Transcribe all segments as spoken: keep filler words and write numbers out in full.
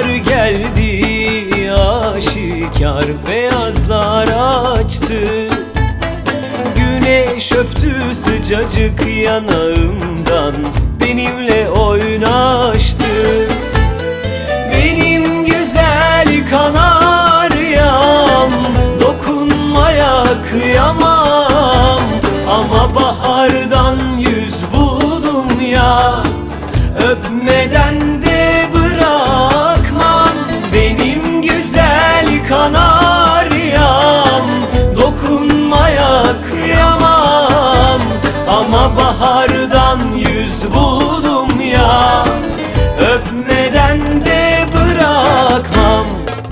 bahar geldi, aşikar beyazlar açtı. Güneş öptü sıcacık yanağımdan, benimle oynaştı. Benim güzel kanaryam, dokunmaya kıyamam. Ama bahardan yüz buldum ya, öpmeden de bırakmam. Benim güzel kanaryam, dokunmaya kıyamam. Ama bahardan yüz buldum ya, öpmeden de bırakmam.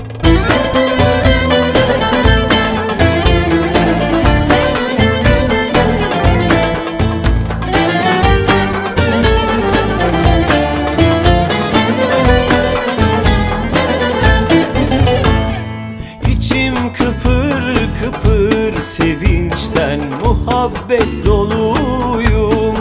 İçim kıpır kıpır sevinçten, muhabbet doluyum.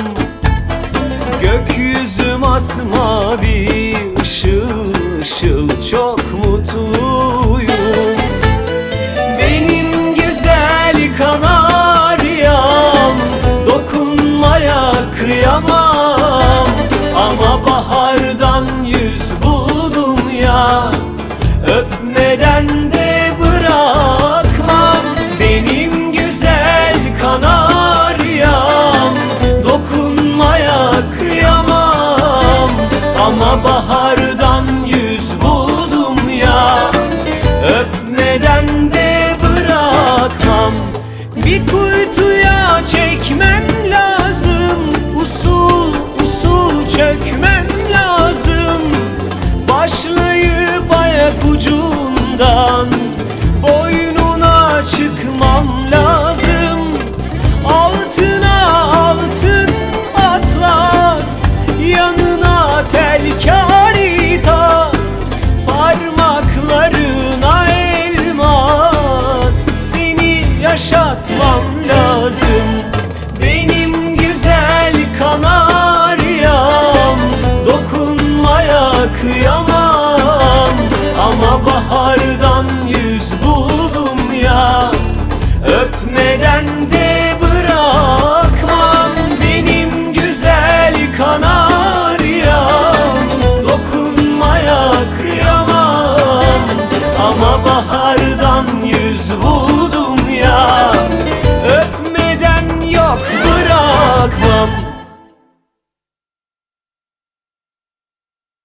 Gökyüzü masmavi, ışıl ışıl, çok mutluyum. Benim güzel kanaryam, dokunmaya kıyamam. Ama bahardan yüz buldum ya, öpmeden de bırakmam. Benim güzel kanaryam, dokunmaya kıyamam. Ama bahardan yüz buldum ya, öpmeden de bırakmam. Bir kuytuya çekmem lazım, usul usul çökmem lazım. Başlayıp ayak ucundan boynuna çıkmam lazım. Altına altın atlas, yanına tel karitas, parmaklarına elmas, seni yaşatmam lazım. Benim güzel kanaryam, dokunmaya kıyamam. Ama bahardan yüz buldum ya, öpmeden de bırakmam. Benim güzel kanaryam, dokunmaya kıyamam. Ama bahar